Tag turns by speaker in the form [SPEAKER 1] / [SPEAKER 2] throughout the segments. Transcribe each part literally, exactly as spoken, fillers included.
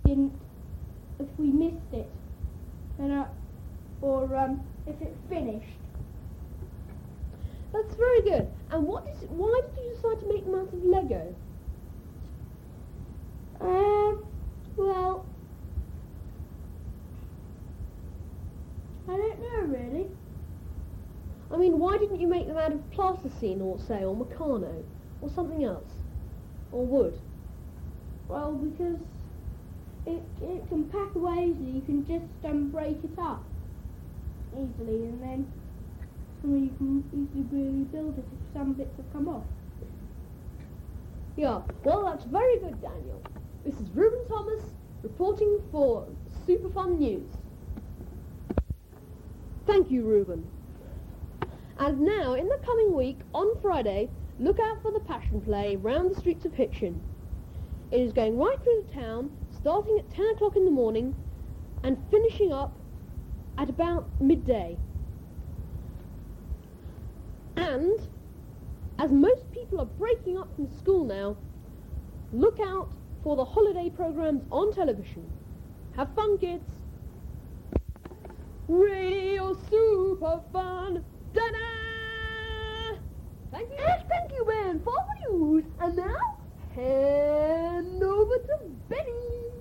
[SPEAKER 1] didn't, if we missed it, and uh, or um, if it finished.
[SPEAKER 2] That's very good. And what is? Why did you decide to make them out of Lego?
[SPEAKER 1] Um, well, I don't know really.
[SPEAKER 2] I mean, why didn't you make them out of plasticine or, say, or Meccano? Or something else? Or wood?
[SPEAKER 1] Well, because it it can pack away easily. You can just um, break it up easily, and then and you can easily rebuild it if some bits have come off.
[SPEAKER 2] Yeah, well, that's very good, Daniel. This is Reuben Thomas reporting for Superfun News. Thank you, Reuben. And now, in the coming week, on Friday, look out for the Passion Play round the streets of Hitchin. It is going right through the town, starting at ten o'clock in the morning and finishing up at about midday. And, as most people are breaking up from school now, look out for the holiday programs on television. Have fun, kids! Radio Super Fun! Ta-da! Thank you, yes, thank you, Ben, for the news. And now, hand over to Benny.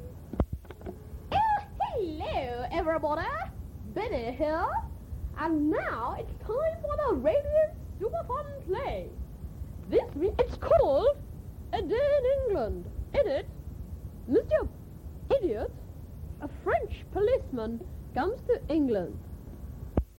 [SPEAKER 3] Oh, hello, everybody. Benny here.
[SPEAKER 2] And now it's time for the Radio Super Fun Play. This week it's called A Day in England. In it, Mister Idiot, a French policeman, comes to England